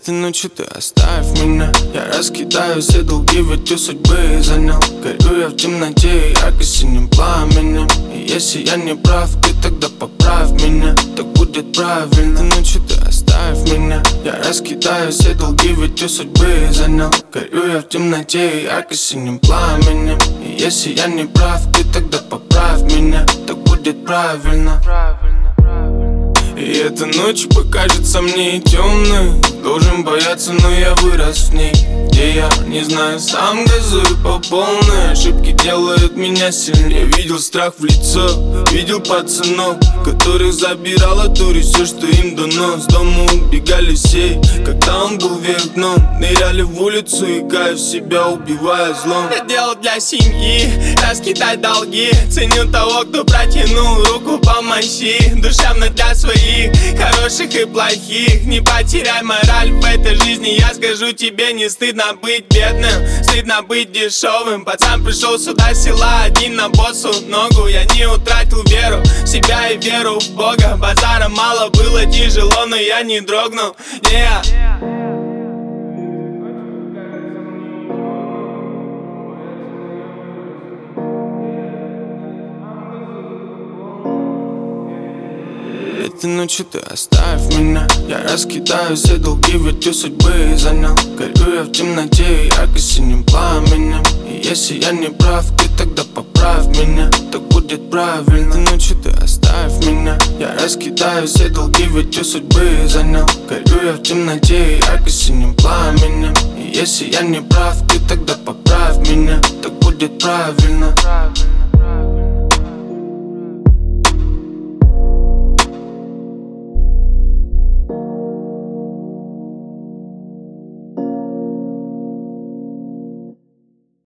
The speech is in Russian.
Этой ночью ты оставь меня. Я раскидаю все долги, ведь у судьбы занял. Горю я в темноте ярко-синим пламенем. И если я не прав, ты тогда поправь меня. Так будет правильно. Этой ночью ты оставь меня. Я раскидаю все долги, ведь у судьбы занял. Горю я в темноте ярко-синим пламенем. И если я не прав, ты тогда поправь меня. Так будет правильно. И эта ночь покажется мне темной. Должен бояться, но я вырос в ней. Где я, не знаю, сам газую по полной. Ошибки делают меня сильнее. Видел страх в лицо, видел пацанов, которых забирала дури все, что им дано. С дома убегали все, когда он был вверх дном. Ныряли в улицу и кайф себя, убивая злом. Я делал для семьи, раскидать долги. Ценю того, кто протянул руку, помощи. Душевно для своих, хороших и плохих. Не потеряй мораль в этой жизни. Я скажу тебе, не стыдно быть бедным, стыдно быть дешевым. Пацан пришел сюда с села один на боссу ногу. Я не утратил веру в себя и веру в Бога. Базара мало, было тяжело, но я не дрогнул. Этой ночью ты оставь меня. Я раскидаю все долги, ведь у судьбы занял. Горю я в темноте ярко-синим пламенем. И если я не прав, ты тогда поправь меня. Так будет правильно. Этой ночью ты оставь меня. Я раскидаю все долги, ведь у судьбы занял. Горю я в темноте ярко-синим пламенем. И если я не прав, ты тогда поправь меня. Так будет правильно.